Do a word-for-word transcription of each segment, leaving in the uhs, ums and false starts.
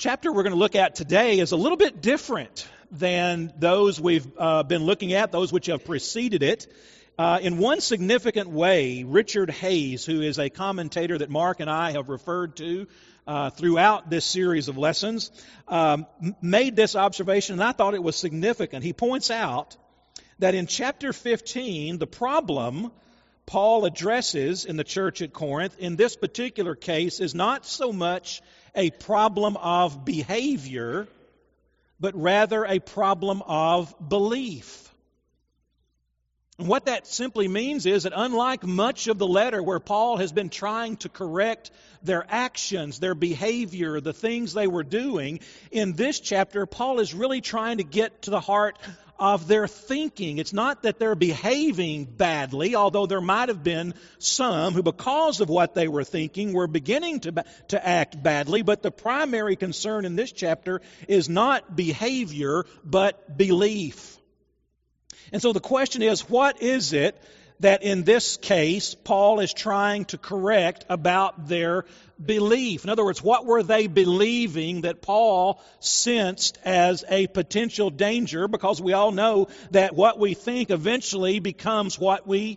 chapter we're going to look at today is a little bit different than those we've uh, been looking at, those which have preceded it. Uh, in one significant way, Richard Hayes, who is a commentator that Mark and I have referred to uh, throughout this series of lessons, um, made this observation, and I thought it was significant. He points out that in chapter fifteen, the problem Paul addresses in the church at Corinth, in this particular case, is not so much a problem of behavior, but rather a problem of belief. And what that simply means is that unlike much of the letter where Paul has been trying to correct their actions, their behavior, the things they were doing, in this chapter, Paul is really trying to get to the heart of their thinking. It's not that they're behaving badly, although there might have been some who, because of what they were thinking, were beginning to, to act badly, but the primary concern in this chapter is not behavior, but belief. And so the question is, what is it that in this case Paul is trying to correct about their belief? In other words, what were they believing that Paul sensed as a potential danger? Because we all know that what we think eventually becomes what we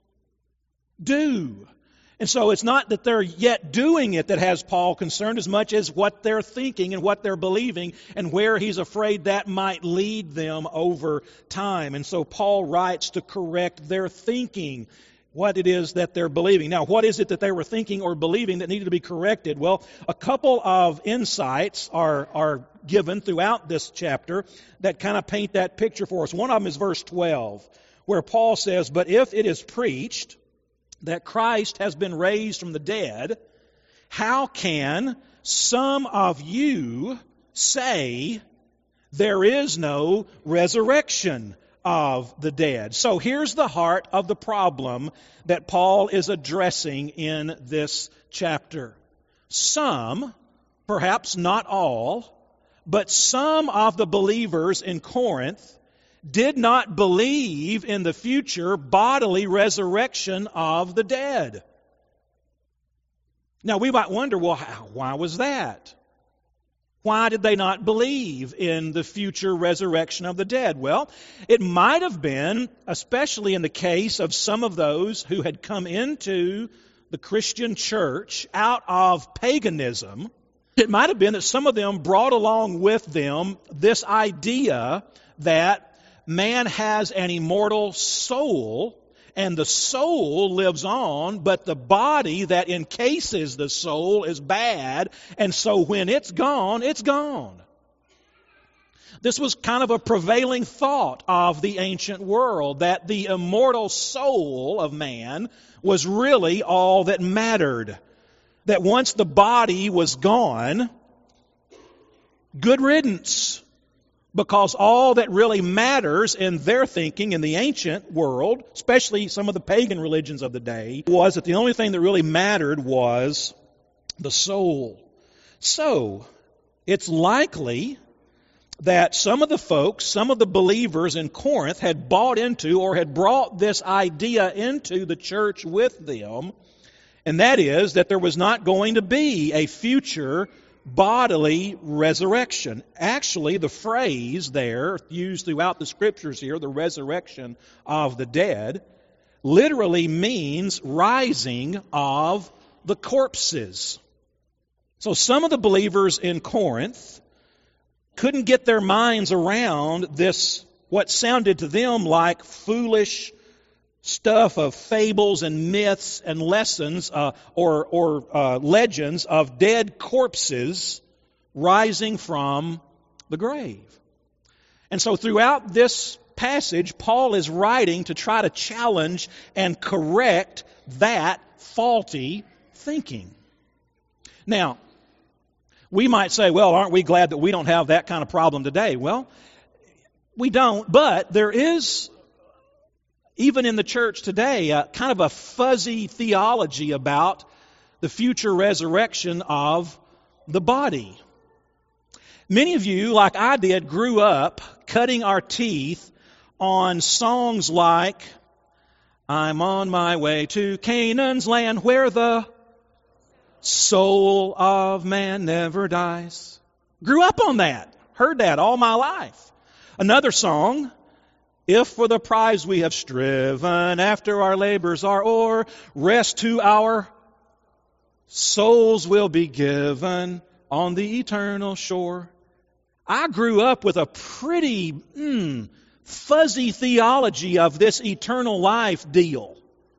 do. And so it's not that they're yet doing it that has Paul concerned as much as what they're thinking and what they're believing and where he's afraid that might lead them over time. And so Paul writes to correct their thinking, what it is that they're believing. Now, what is it that they were thinking or believing that needed to be corrected? Well, a couple of insights are, are given throughout this chapter that kind of paint that picture for us. One of them is verse twelve, where Paul says, "But if it is preached that Christ has been raised from the dead, how can some of you say there is no resurrection of the dead?" So here's the heart of the problem that Paul is addressing in this chapter. Some, perhaps not all, but some of the believers in Corinth did not believe in the future bodily resurrection of the dead. Now we might wonder, well, how, why was that? Why did they not believe in the future resurrection of the dead? Well, it might have been, especially in the case of some of those who had come into the Christian church out of paganism, it might have been that some of them brought along with them this idea that man has an immortal soul, and the soul lives on, but the body that encases the soul is bad, and so when it's gone, it's gone. This was kind of a prevailing thought of the ancient world, that the immortal soul of man was really all that mattered. That once the body was gone, good riddance. Because all that really matters in their thinking in the ancient world, especially some of the pagan religions of the day, was that the only thing that really mattered was the soul. So, it's likely that some of the folks, some of the believers in Corinth had bought into or had brought this idea into the church with them, and that is that there was not going to be a future bodily resurrection. Actually, the phrase there, used throughout the Scriptures here, the resurrection of the dead, literally means rising of the corpses. So some of the believers in Corinth couldn't get their minds around this, what sounded to them like foolish stuff of fables and myths and lessons uh, or, or uh, legends of dead corpses rising from the grave. And so throughout this passage, Paul is writing to try to challenge and correct that faulty thinking. Now, we might say, well, aren't we glad that we don't have that kind of problem today? Well, we don't, but there is, even in the church today, uh, kind of a fuzzy theology about the future resurrection of the body. Many of you, like I did, grew up cutting our teeth on songs like, "I'm on my way to Canaan's land where the soul of man never dies." Grew up on that. Heard that all my life. Another song, if for the prize we have striven, after our labors are o'er, rest to our souls will be given on the eternal shore. I grew up with a pretty mm, fuzzy theology of this eternal life deal.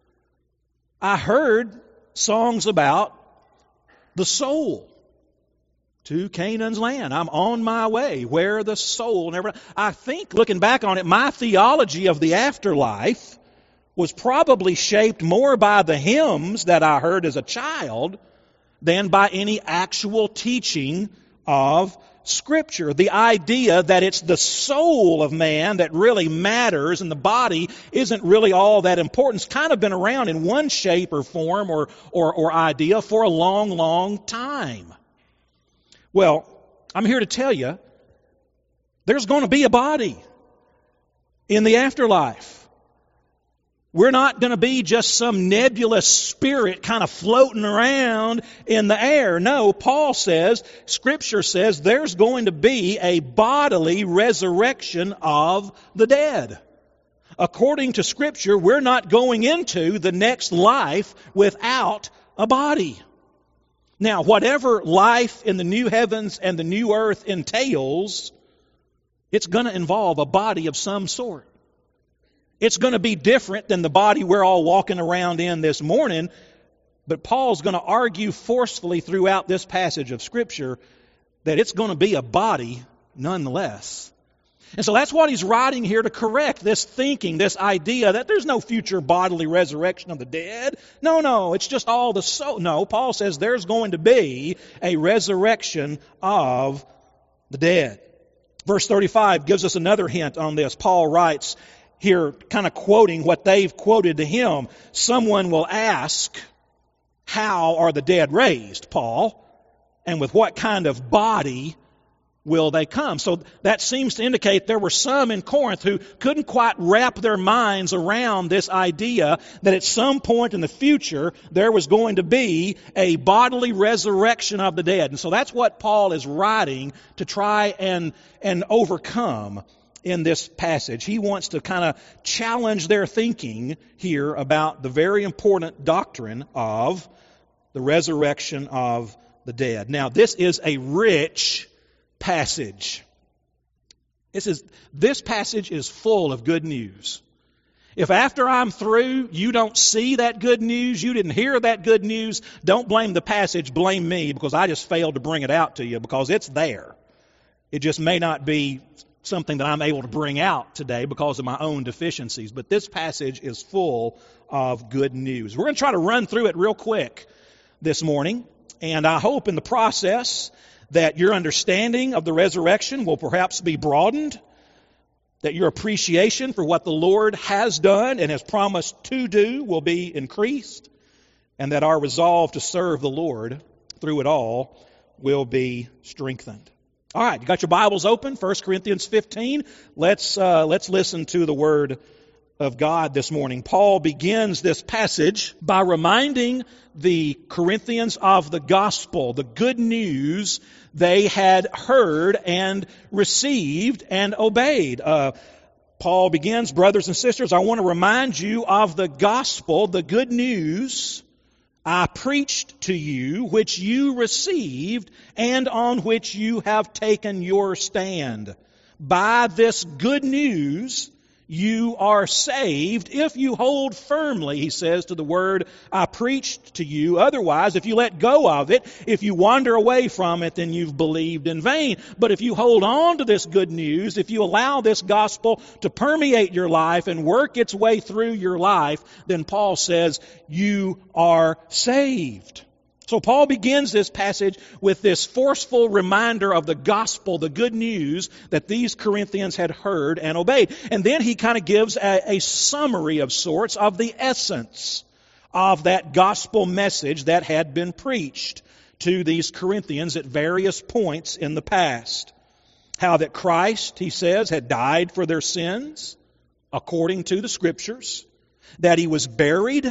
I heard songs about the soul. To Canaan's land. I'm on my way where the soul never... I think, looking back on it, my theology of the afterlife was probably shaped more by the hymns that I heard as a child than by any actual teaching of Scripture. The idea that it's the soul of man that really matters and the body isn't really all that important. It's kind of been around in one shape or form or, or, or idea for a long, long time. Well, I'm here to tell you, there's going to be a body in the afterlife. We're not going to be just some nebulous spirit kind of floating around in the air. No, Paul says, Scripture says, there's going to be a bodily resurrection of the dead. According to Scripture, we're not going into the next life without a body. Now, whatever life in the new heavens and the new earth entails, it's going to involve a body of some sort. It's going to be different than the body we're all walking around in this morning, but Paul's going to argue forcefully throughout this passage of Scripture that it's going to be a body nonetheless. And so that's what he's writing here to correct, this thinking, this idea that there's no future bodily resurrection of the dead. No, no, it's just all the soul. No, Paul says there's going to be a resurrection of the dead. Verse thirty-five gives us another hint on this. Paul writes here, kind of quoting what they've quoted to him. Someone will ask, how are the dead raised, Paul? And with what kind of body will they come? So that seems to indicate there were some in Corinth who couldn't quite wrap their minds around this idea that at some point in the future there was going to be a bodily resurrection of the dead. And so that's what Paul is writing to try and, and overcome in this passage. He wants to kind of challenge their thinking here about the very important doctrine of the resurrection of the dead. Now, this is a rich passage. This is this passage is full of good news. If after I'm through you don't see that good news, you didn't hear that good news, don't blame the passage, blame me, because I just failed to bring it out to you, because it's there. It just may not be something that I'm able to bring out today because of my own deficiencies, but this passage is full of good news. We're going to try to run through it real quick this morning, and I hope in the process that your understanding of the resurrection will perhaps be broadened, that your appreciation for what the Lord has done and has promised to do will be increased, and that our resolve to serve the Lord through it all will be strengthened. All right, you got your Bibles open, First Corinthians fifteen. Let's, uh, let's listen to the Word of God this morning. Paul begins this passage by reminding the Corinthians of the gospel, the good news they had heard and received and obeyed. Uh, Paul begins, brothers and sisters, I want to remind you of the gospel, the good news I preached to you, which you received and on which you have taken your stand. By this good news you are saved if you hold firmly, he says, to the word I preached to you. Otherwise, if you let go of it, if you wander away from it, then you've believed in vain. But if you hold on to this good news, if you allow this gospel to permeate your life and work its way through your life, then Paul says you are saved. So Paul begins this passage with this forceful reminder of the gospel, the good news that these Corinthians had heard and obeyed. And then he kind of gives a, a summary of sorts of the essence of that gospel message that had been preached to these Corinthians at various points in the past. How that Christ, he says, had died for their sins according to the Scriptures, that he was buried,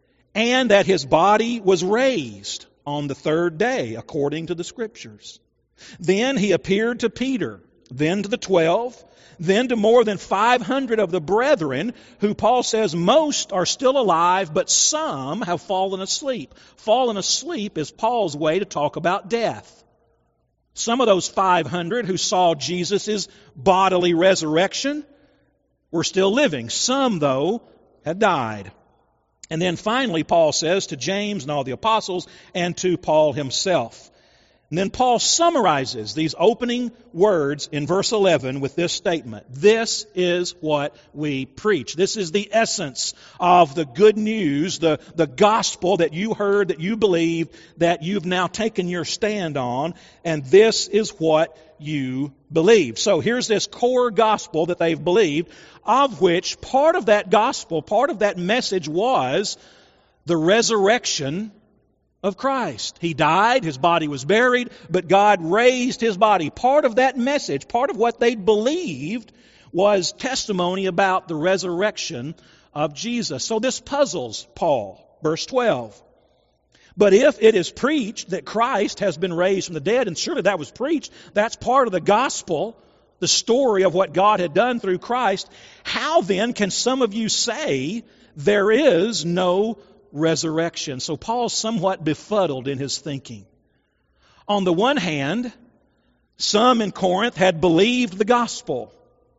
and that his body was raised on the third day, according to the Scriptures. Then he appeared to Peter, then to the twelve, then to more than five hundred of the brethren, who Paul says most are still alive, but some have fallen asleep. Fallen asleep is Paul's way to talk about death. Some of those five hundred who saw Jesus' bodily resurrection were still living. Some, though, had died. And then finally, Paul says to James and all the apostles and to Paul himself. And then Paul summarizes these opening words in verse eleven with this statement. This is what we preach. This is the essence of the good news, the, the gospel that you heard, that you believe, that you've now taken your stand on. And this is what you believe. So here's this core gospel that they've believed, of which part of that gospel, part of that message was the resurrection of Christ. He died, his body was buried, but God raised his body. Part of that message, part of what they believed was testimony about the resurrection of Jesus. So this puzzles Paul. Verse twelve. But if it is preached that Christ has been raised from the dead, and surely that was preached, that's part of the gospel, the story of what God had done through Christ, how then can some of you say there is no resurrection? So Paul's somewhat befuddled in his thinking. On the one hand, some in Corinth had believed the gospel,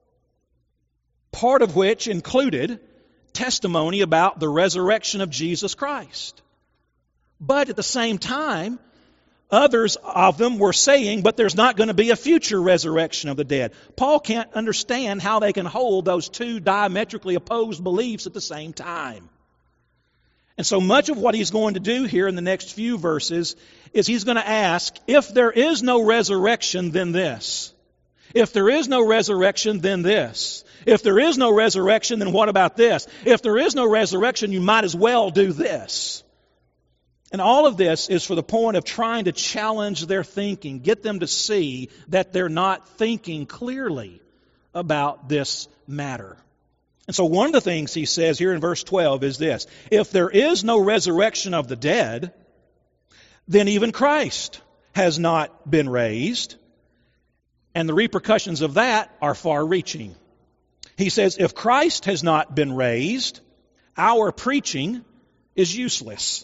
part of which included testimony about the resurrection of Jesus Christ. But at the same time, others of them were saying, but there's not going to be a future resurrection of the dead. Paul can't understand how they can hold those two diametrically opposed beliefs at the same time. And so much of what he's going to do here in the next few verses is he's going to ask, if there is no resurrection, then this. If there is no resurrection, then this. If there is no resurrection, then what about this? If there is no resurrection, you might as well do this. And all of this is for the point of trying to challenge their thinking, get them to see that they're not thinking clearly about this matter. And so one of the things he says here in verse twelve is this: if there is no resurrection of the dead, then even Christ has not been raised. And the repercussions of that are far-reaching. He says, if Christ has not been raised, our preaching is useless.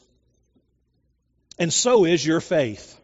And so is your faith.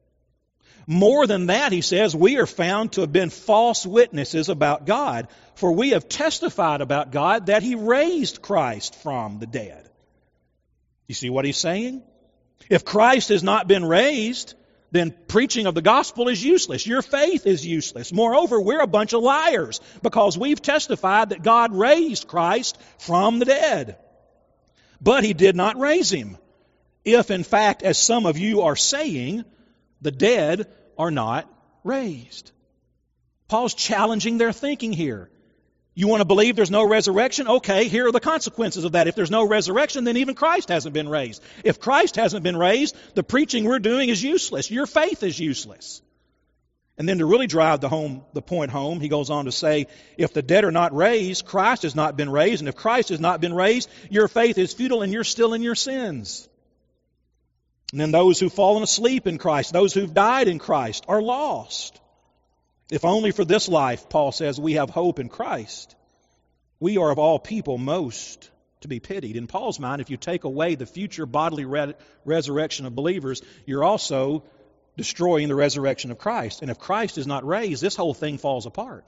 More than that, he says, we are found to have been false witnesses about God, for we have testified about God that he raised Christ from the dead. You see what he's saying? If Christ has not been raised, then preaching of the gospel is useless. Your faith is useless. Moreover, we're a bunch of liars because we've testified that God raised Christ from the dead. But he did not raise him. If, in fact, as some of you are saying, the dead are not raised. Paul's challenging their thinking here. You want to believe there's no resurrection? Okay, here are the consequences of that. If there's no resurrection, then even Christ hasn't been raised. If Christ hasn't been raised, the preaching we're doing is useless. Your faith is useless. And then to really drive the home, the point home, he goes on to say, if the dead are not raised, Christ has not been raised. And if Christ has not been raised, your faith is futile and you're still in your sins. And then those who've fallen asleep in Christ, those who've died in Christ, are lost. If only for this life, Paul says, we have hope in Christ. We are of all people most to be pitied. In Paul's mind, if you take away the future bodily re- resurrection of believers, you're also destroying the resurrection of Christ. And if Christ is not raised, this whole thing falls apart.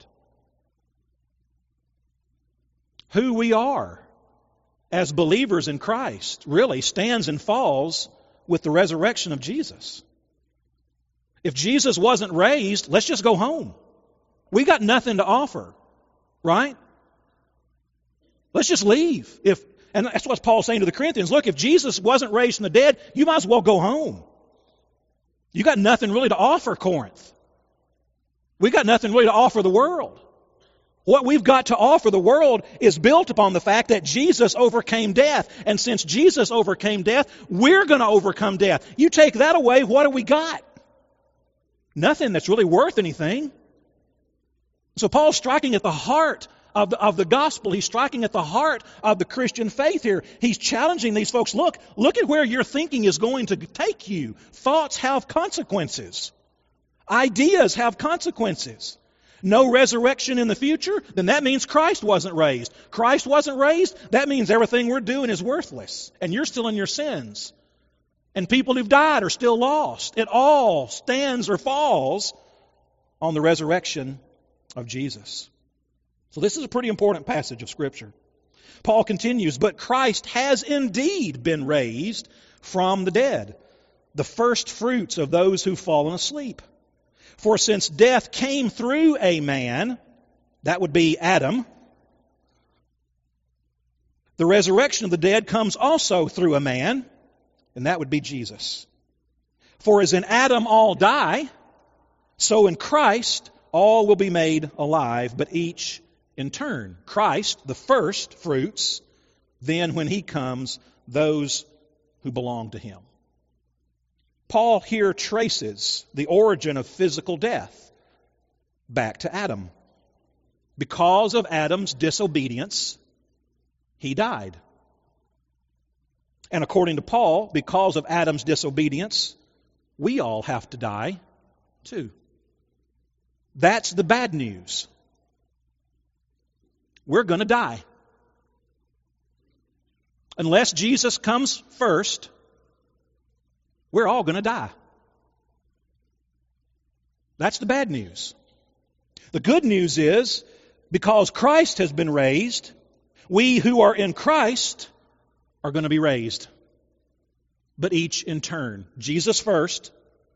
Who we are as believers in Christ really stands and falls with the resurrection of Jesus. If Jesus wasn't raised, let's just go home. We got nothing to offer, right? Let's just leave. If and that's what Paul's saying to the Corinthians. Look, if Jesus wasn't raised from the dead, you might as well go home. You got nothing really to offer Corinth. We got nothing really to offer the world. What we've got to offer the world is built upon the fact that Jesus overcame death. And since Jesus overcame death, we're going to overcome death. You take that away, what do we got? Nothing that's really worth anything. So Paul's striking at the heart of the, of the gospel. He's striking at the heart of the Christian faith here. He's challenging these folks. Look, look at where your thinking is going to take you. Thoughts have consequences. Ideas have consequences. No resurrection in the future, then that means Christ wasn't raised. Christ wasn't raised, that means everything we're doing is worthless. And you're still in your sins. And people who've died are still lost. It all stands or falls on the resurrection of Jesus. So this is a pretty important passage of Scripture. Paul continues, but Christ has indeed been raised from the dead, the first fruits of those who've fallen asleep. For since death came through a man, that would be Adam, the resurrection of the dead comes also through a man, and that would be Jesus. For as in Adam all die, so in Christ all will be made alive, but each in turn. Christ, the first fruits, then when He comes, those who belong to Him. Paul here traces the origin of physical death back to Adam. Because of Adam's disobedience, he died. And according to Paul, because of Adam's disobedience, we all have to die too. That's the bad news. We're going to die. Unless Jesus comes first, we're all going to die. That's the bad news. The good news is, because Christ has been raised, we who are in Christ are going to be raised. But each in turn. Jesus first,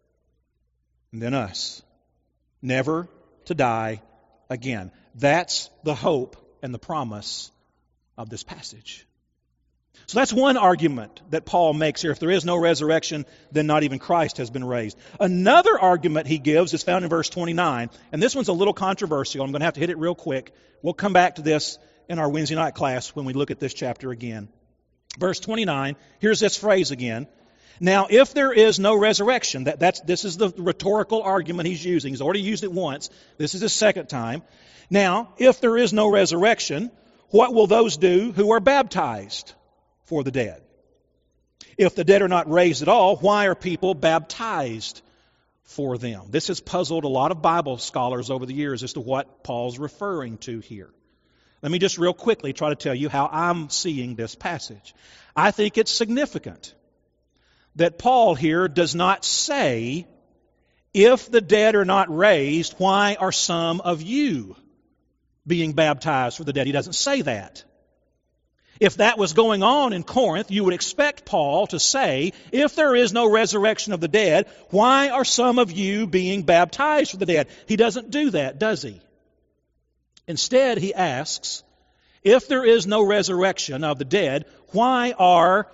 and then us. Never to die again. That's the hope and the promise of this passage. So that's one argument that Paul makes here. If there is no resurrection, then not even Christ has been raised. Another argument he gives is found in verse twenty-nine, and this one's a little controversial. I'm going to have to hit it real quick. We'll come back to this in our Wednesday night class when we look at this chapter again. Verse twenty-nine, here's this phrase again. Now, if there is no resurrection, that, that's, this is the rhetorical argument he's using. He's already used it once. This is his second time. Now, if there is no resurrection, what will those do who are baptized for the dead? If the dead are not raised at all, why are people baptized for them? This has puzzled a lot of Bible scholars over the years as to what Paul's referring to here. Let me just real quickly try to tell you how I'm seeing this passage. I think it's significant that Paul here does not say, if the dead are not raised, why are some of you being baptized for the dead? He doesn't say that. If that was going on in Corinth, you would expect Paul to say, if there is no resurrection of the dead, why are some of you being baptized for the dead? He doesn't do that, does he? Instead, he asks, if there is no resurrection of the dead, why are,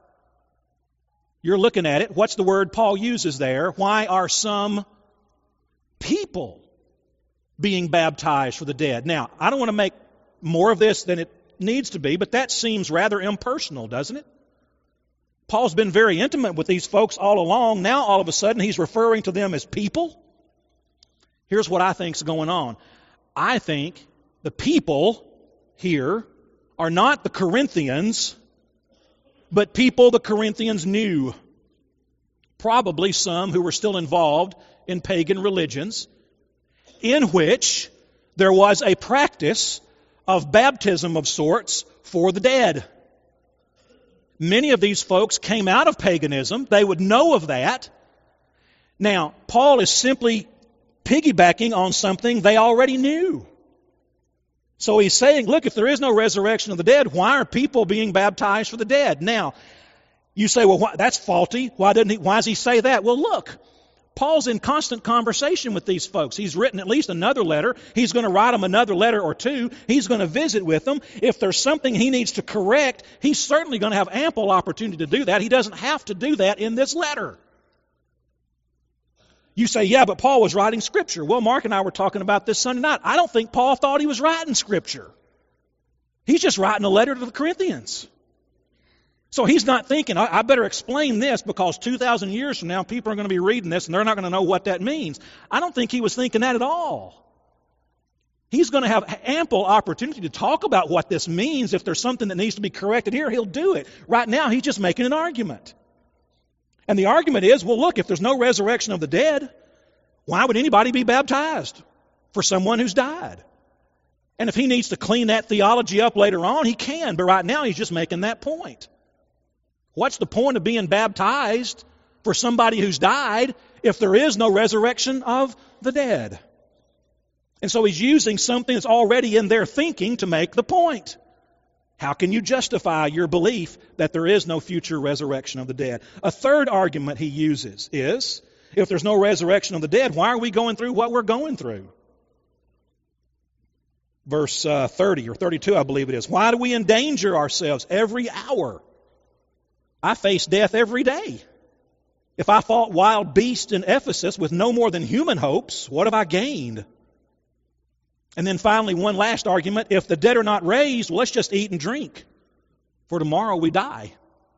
you're looking at it, what's the word Paul uses there? Why are some people being baptized for the dead? Now, I don't want to make more of this than it needs to be, but that seems rather impersonal, doesn't it? Paul's been very intimate with these folks all along. Now, all of a sudden, he's referring to them as people. Here's what I think's going on. I think the people here are not the Corinthians, but people the Corinthians knew. Probably some who were still involved in pagan religions, in which there was a practice of baptism of sorts for the dead. Many of these folks came out of paganism. They would know of that. Now, Paul is simply piggybacking on something they already knew. So he's saying, look, if there is no resurrection of the dead, why are people being baptized for the dead? Now, you say, well, why, that's faulty. Why didn't he? Why does he say that? Well, look, Paul's in constant conversation with these folks. He's written at least another letter. He's going to write them another letter or two. He's going to visit with them. If there's something he needs to correct, he's certainly going to have ample opportunity to do that. He doesn't have to do that in this letter. You say, yeah, but Paul was writing Scripture. Well, Mark and I were talking about this Sunday night. I don't think Paul thought he was writing Scripture. He's just writing a letter to the Corinthians. So he's not thinking, I, I better explain this because two thousand years from now, people are going to be reading this and they're not going to know what that means. I don't think he was thinking that at all. He's going to have ample opportunity to talk about what this means. If there's something that needs to be corrected here, he'll do it. Right now, he's just making an argument. And the argument is, well, look, if there's no resurrection of the dead, Why would anybody be baptized for someone who's died? And if he needs to clean that theology up later on, he can. But right now, he's just making that point. What's the point of being baptized for somebody who's died if there is no resurrection of the dead? And so he's using something that's already in their thinking to make the point. How can you justify your belief that there is no future resurrection of the dead? A third argument he uses is, if there's no resurrection of the dead, why are we going through what we're going through? Verse uh, thirty or thirty-two, I believe it is. Why do we endanger ourselves every hour? I face death every day. If I fought wild beasts in Ephesus with no more than human hopes, what have I gained? And then finally, one last argument. If the dead are not raised, well, let's just eat and drink, for tomorrow we die.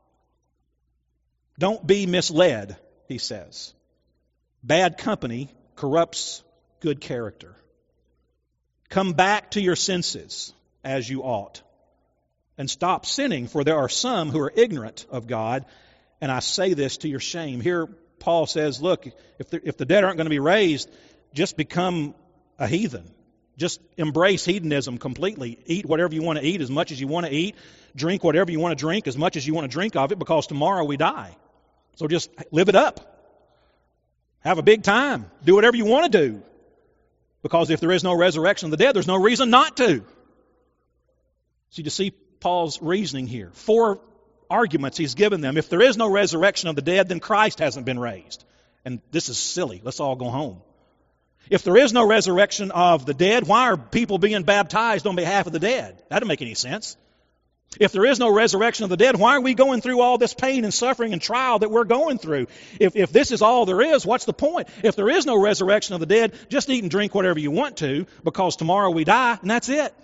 Don't be misled, he says. Bad company corrupts good character. Come back to your senses as you ought, and stop sinning, for there are some who are ignorant of God, and I say this to your shame. Here Paul says, look, if the, if the dead aren't going to be raised, just become a heathen. Just embrace hedonism completely. Eat whatever you want to eat as much as you want to eat. Drink whatever you want to drink as much as you want to drink of it, because tomorrow we die. So just live it up. Have a big time. Do whatever you want to do. Because if there is no resurrection of the dead, there's no reason not to. So you see Paul's reasoning here. Four arguments he's given them. If there is no resurrection of the dead, then Christ hasn't been raised. And this is silly. Let's all go home. If there is no resurrection of the dead, why are people being baptized on behalf of the dead? That doesn't make any sense. If there is no resurrection of the dead, why are we going through all this pain and suffering and trial that we're going through? If, if this is all there is, what's the point? If there is no resurrection of the dead, just eat and drink whatever you want to, because tomorrow we die, and that's it.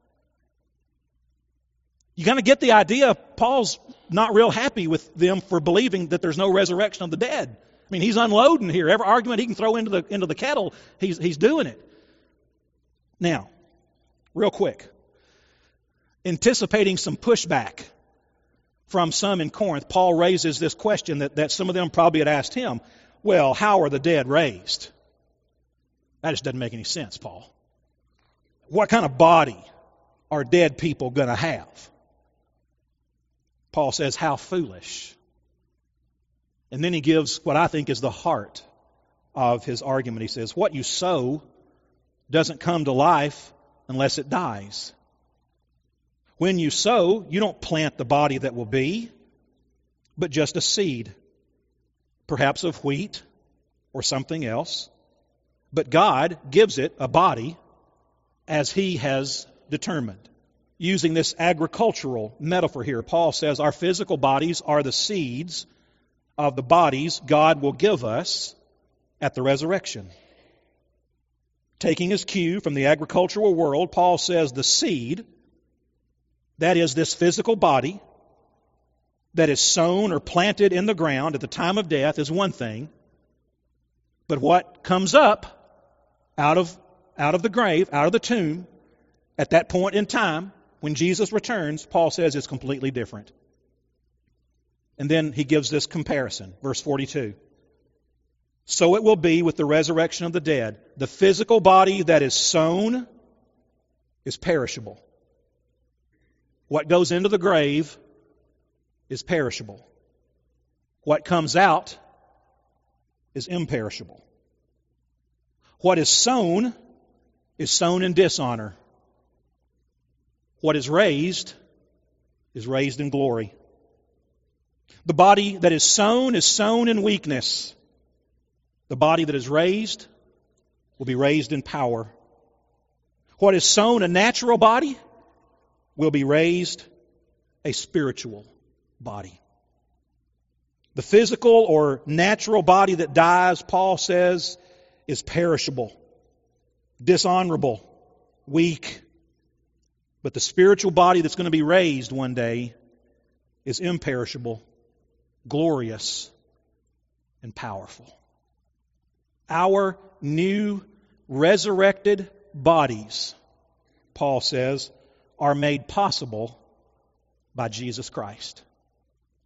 You kind of get the idea. Paul's not real happy with them for believing that there's no resurrection of the dead. I mean, he's unloading here. Every argument he can throw into the into the kettle, he's he's doing it. Now, real quick, anticipating some pushback from some in Corinth, Paul raises this question that, that some of them probably had asked him. Well, how are the dead raised? That just doesn't make any sense, Paul. What kind of body are dead people going to have? Paul says, how foolish. And then he gives what I think is the heart of his argument. He says, what you sow doesn't come to life unless it dies. When you sow, you don't plant the body that will be, but just a seed, perhaps of wheat or something else. But God gives it a body as He has determined. Using this agricultural metaphor here, Paul says our physical bodies are the seeds of the bodies God will give us at the resurrection. Taking his cue from the agricultural world, Paul says the seed, that is this physical body that is sown or planted in the ground at the time of death, is one thing. But what comes up out of, out of the grave, out of the tomb, at that point in time, when Jesus returns, Paul says it's completely different. And then he gives this comparison, verse forty-two. So it will be with the resurrection of the dead. The physical body that is sown is perishable. What goes into the grave is perishable. What comes out is imperishable. What is sown is sown in dishonor. What is raised is raised in glory. The body that is sown is sown in weakness. The body that is raised will be raised in power. What is sown a natural body will be raised a spiritual body. The physical or natural body that dies, Paul says, is perishable, dishonorable, weak. But the spiritual body that's going to be raised one day is imperishable, glorious, and powerful. Our new resurrected bodies, Paul says, are made possible by Jesus Christ.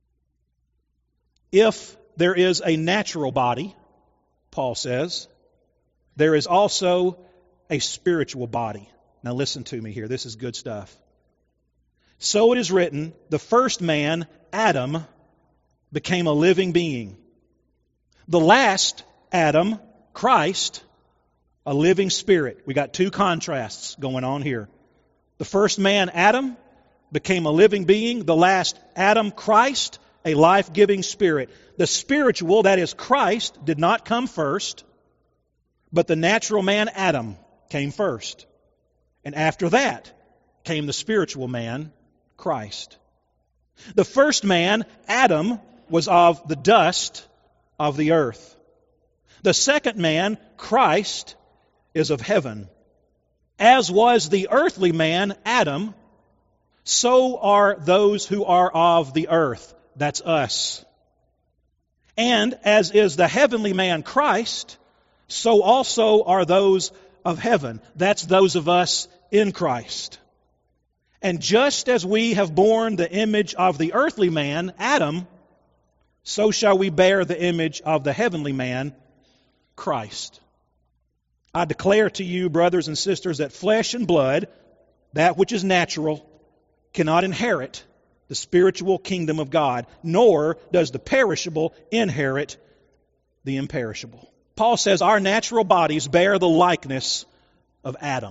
If there is a natural body, Paul says, there is also a spiritual body. Now listen to me here. This is good stuff. So it is written, the first man, Adam, became a living being. The last Adam, Christ, a living spirit. We got two contrasts going on here. The first man, Adam, became a living being. The last Adam, Christ, a life-giving spirit. The spiritual, that is Christ, did not come first, but the natural man, Adam, came first. And after that came the spiritual man, Christ. The first man, Adam, was of the dust of the earth. The second man, Christ, is of heaven. As was the earthly man, Adam, so are those who are of the earth. That's us. And as is the heavenly man, Christ, so also are those of heaven. That's those of us in Christ. And just as we have borne the image of the earthly man, Adam, so shall we bear the image of the heavenly man, Christ. I declare to you, brothers and sisters, that flesh and blood, that which is natural, cannot inherit the spiritual kingdom of God, nor does the perishable inherit the imperishable. Paul says our natural bodies bear the likeness of Adam.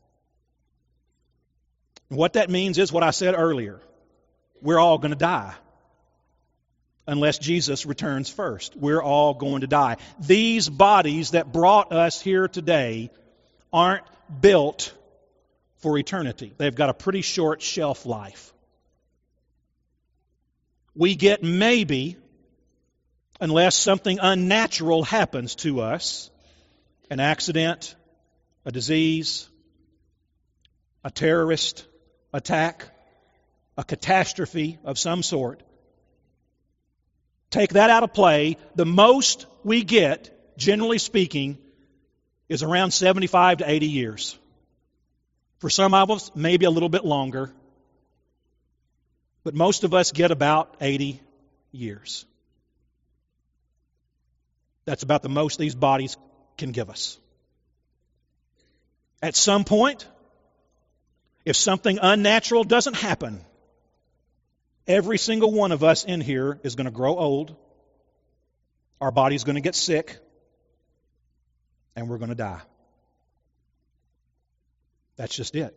And what that means is what I said earlier. We're all going to die. Unless Jesus returns first. We're all going to die. These bodies that brought us here today aren't built for eternity. They've got a pretty short shelf life. We get maybe, unless something unnatural happens to us, an accident, a disease, a terrorist attack, a catastrophe of some sort. Take that out of play, the most we get, generally speaking, is around seventy-five to eighty years. For some of us, maybe a little bit longer. But most of us get about eighty years. That's about the most these bodies can give us. At some point, if something unnatural doesn't happen, every single one of us in here is going to grow old. Our body's going to get sick. And we're going to die. That's just it.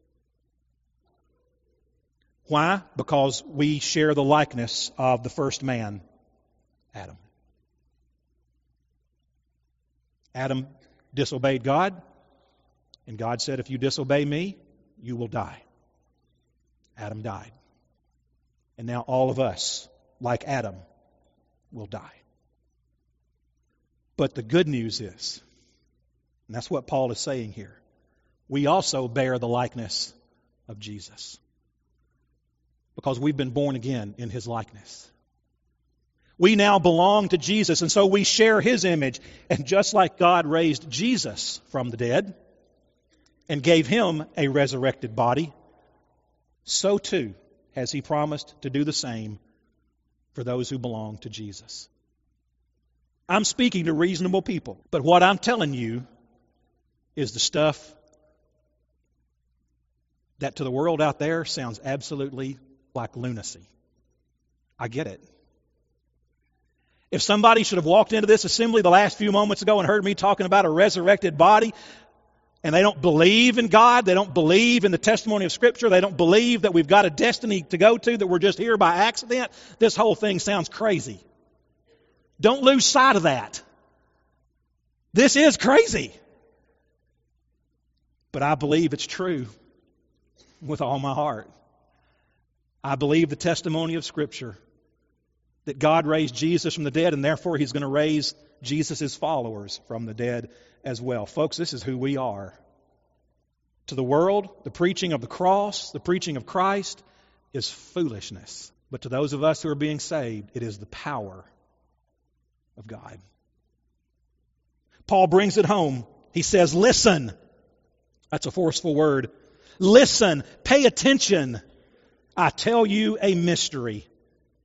Why? Because we share the likeness of the first man, Adam. Adam disobeyed God. And God said, if you disobey me, you will die. Adam died. And now all of us, like Adam, will die. But the good news is, and that's what Paul is saying here, we also bear the likeness of Jesus. Because we've been born again in His likeness. We now belong to Jesus, and so we share His image. And just like God raised Jesus from the dead and gave Him a resurrected body, so too has He promised to do the same for those who belong to Jesus. I'm speaking to reasonable people, but what I'm telling you is the stuff that to the world out there sounds absolutely like lunacy. I get it. If somebody should have walked into this assembly the last few moments ago and heard me talking about a resurrected body, and they don't believe in God, they don't believe in the testimony of Scripture, they don't believe that we've got a destiny to go to, that we're just here by accident, this whole thing sounds crazy. Don't lose sight of that. This is crazy. But I believe it's true with all my heart. I believe the testimony of Scripture that God raised Jesus from the dead, and therefore He's going to raise Jesus' followers from the dead as well. Folks, this is who we are. To the world, the preaching of the cross, the preaching of Christ is foolishness. But to those of us who are being saved, it is the power of God. Paul brings it home. He says, listen. That's a forceful word. Listen. Pay attention. I tell you a mystery.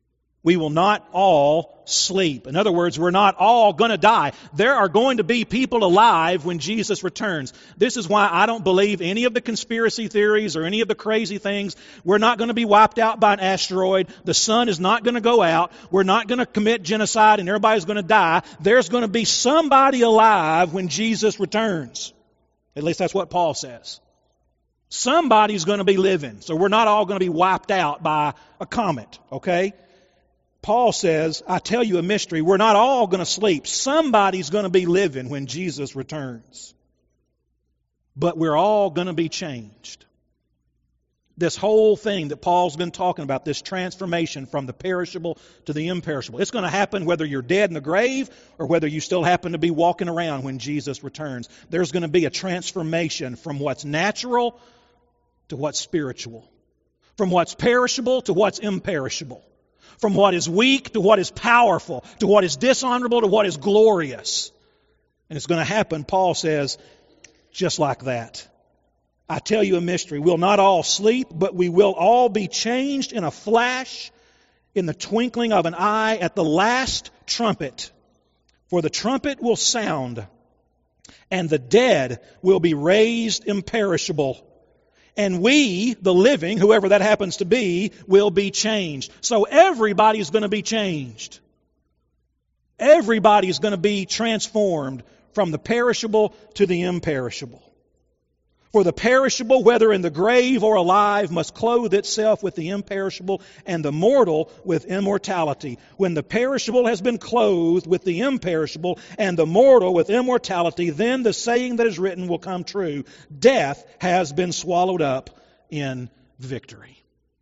We will not all sleep. In other words, we're not all going to die. There are going to be people alive when Jesus returns. This is why I don't believe any of the conspiracy theories or any of the crazy things. We're not going to be wiped out by an asteroid. The sun is not going to go out. We're not going to commit genocide and everybody's going to die. There's going to be somebody alive when Jesus returns. At least that's what Paul says. Somebody's going to be living. So we're not all going to be wiped out by a comet, okay? Paul says, I tell you a mystery, we're not all going to sleep. Somebody's going to be living when Jesus returns. But we're all going to be changed. This whole thing that Paul's been talking about, this transformation from the perishable to the imperishable, it's going to happen whether you're dead in the grave or whether you still happen to be walking around when Jesus returns. There's going to be a transformation from what's natural to what's spiritual, from what's perishable to what's imperishable. From what is weak to what is powerful, to what is dishonorable to what is glorious. And it's going to happen, Paul says, just like that. I tell you a mystery. We'll not all sleep, but we will all be changed in a flash, in the twinkling of an eye, at the last trumpet. For the trumpet will sound, and the dead will be raised imperishable. And we, the living, whoever that happens to be, will be changed. So everybody's going to be changed. Everybody's going to be transformed from the perishable to the imperishable. For the perishable, whether in the grave or alive, must clothe itself with the imperishable, and the mortal with immortality. When the perishable has been clothed with the imperishable, and the mortal with immortality, then the saying that is written will come true. Death has been swallowed up in victory.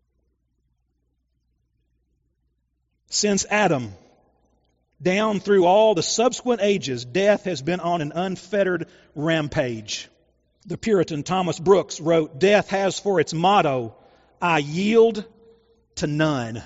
Since Adam, down through all the subsequent ages, death has been on an unfettered rampage. The Puritan Thomas Brooks wrote, death has for its motto, I yield to none.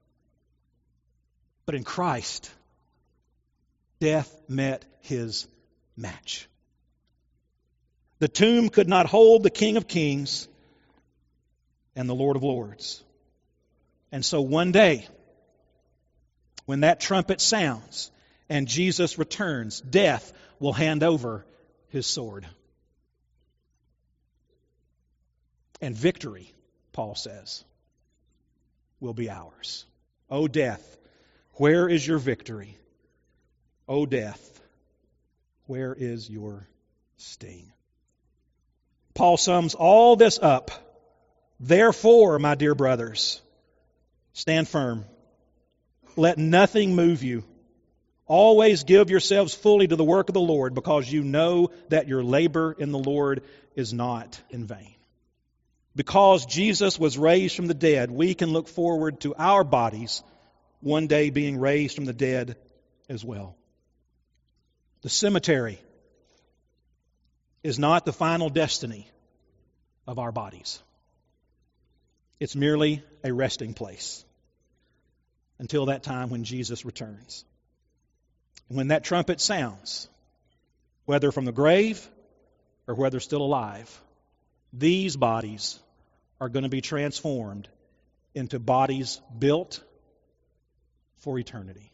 But in Christ, death met his match. The tomb could not hold the King of Kings and the Lord of Lords. And so one day, when that trumpet sounds and Jesus returns, death will hand over his sword. And victory, Paul says, will be ours. O death, where is your victory? O death, where is your sting? Paul sums all this up. Therefore, my dear brothers, stand firm. Let nothing move you. Always give yourselves fully to the work of the Lord, because you know that your labor in the Lord is not in vain. Because Jesus was raised from the dead, we can look forward to our bodies one day being raised from the dead as well. The cemetery is not the final destiny of our bodies. It's merely a resting place until that time when Jesus returns. And when that trumpet sounds, whether from the grave or whether still alive, these bodies are going to be transformed into bodies built for eternity.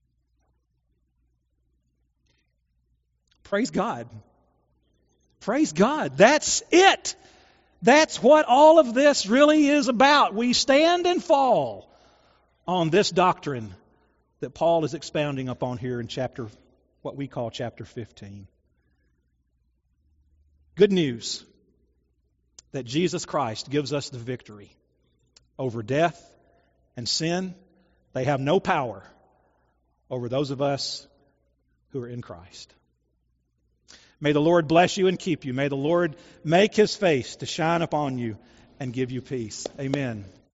Praise God. Praise God. That's it. That's what all of this really is about. We stand and fall on this doctrine that Paul is expounding upon here in chapter, what we call chapter fifteen. Good news that Jesus Christ gives us the victory over death and sin. They have no power over those of us who are in Christ. May the Lord bless you and keep you. May the Lord make his face to shine upon you and give you peace. Amen.